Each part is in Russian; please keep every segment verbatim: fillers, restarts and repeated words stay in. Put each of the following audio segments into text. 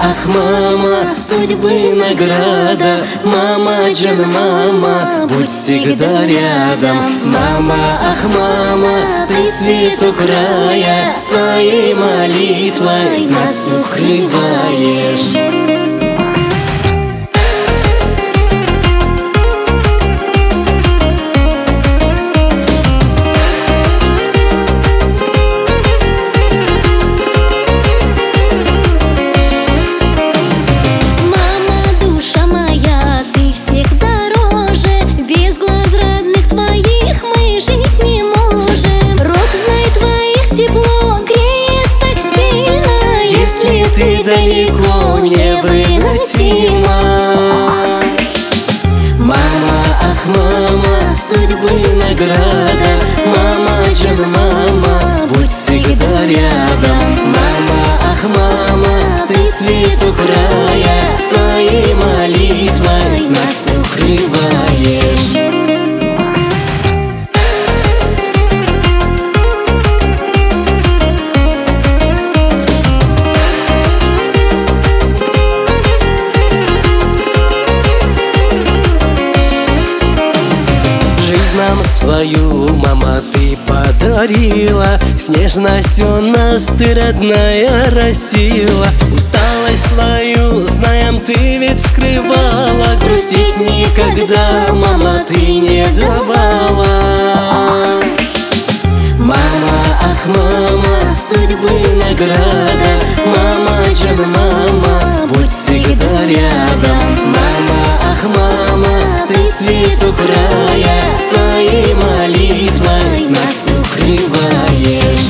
ах, мама, судьбы награда. Мама, Джан, мама, будь всегда рядом. Мама, ах, мама, ты цветок рая, своей молитвой нас укрываешь. Ты далеко невыносима. Мама, ах, мама, судьбы награда. Мама, Джан, мама, будь всегда рядом. Мама, ах, мама, ты цветок рая, своей молитвой нас укрываешь. Нам свою, мама, ты подарила, с нежностью нас ты, родная, растила. Усталость свою, знаем, ты ведь скрывала, грустить никогда, мама, ты не давала. Мама, ах, мама, судьбы награда. Мама, Джан, мама, будь всегда рядом. Мама, ах, мама, ты цветок рая, своей молитвой нас укрываешь.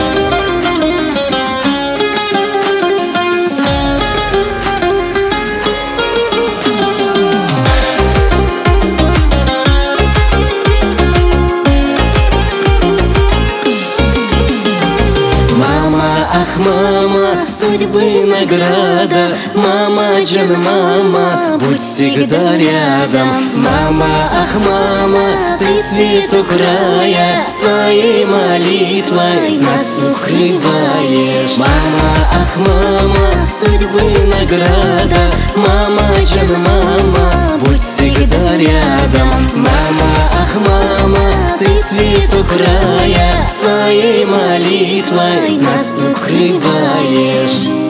Мама, ах, мама, судьбы награда. Мама, Джан, мама, будь всегда рядом. Мама, ах, мама, ты цветок рая, своей молитвой нас укрываешь. Мама, ах, мама, судьбы награда. Мама, Джан, мама, будь всегда рядом. Мама, ах, мама, ты цветок рая, своей молитвой нас укрываешь.